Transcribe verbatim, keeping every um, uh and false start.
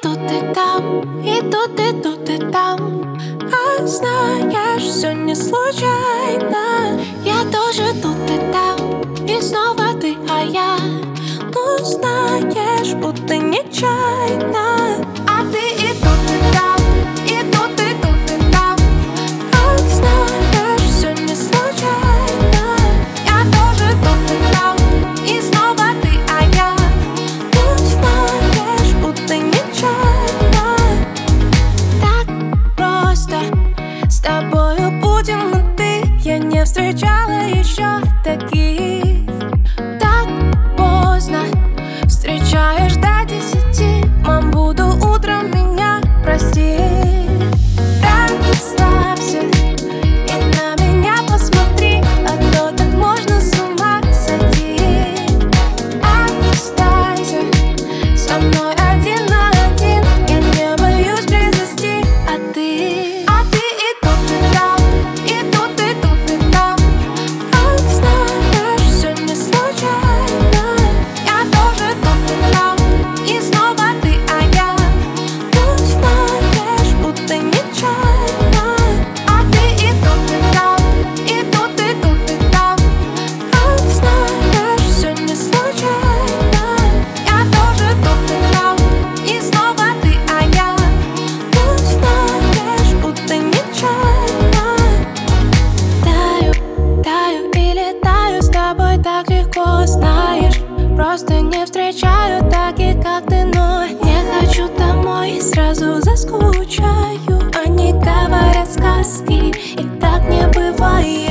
тут и там, и тут и тут и там. А знаешь, все не случайно. Я тоже тут и там, и снова ты, а я. Ну знаешь, будто нечаянно. А ты и тут и там, и тут и тут и там. А знаешь, все не случайно. Я тоже тут и там, и снова ты, а я. Ну знаешь, будто нечаянно. Так просто с тобою будем мы ты. Я не встречала еще таких. Так поздно встречаешь до десяти. Мам, буду утром, меня прости. Расслабься и на меня посмотри, а то так можно с ума сойти. Останься со мной один на один. Я не боюсь близости, а ты. А ты и тут и там, и тут и тут и там. А знаешь, все не случайно. Я тоже тут и там, и снова ты, а я. Ну знаешь, будто нечаянно. А ты и тут и там, и тут и тут и там. А знаешь, все не случайно. Я тоже тут и там, и снова ты, а я. Ну знаешь, будто нечаянно. Таю, таю и летаю с тобой так легко, знаешь. Просто не встречаю таких, как ты, но не хочу домой, сразу заскучаю. Они говорят сказки, и так не бывает.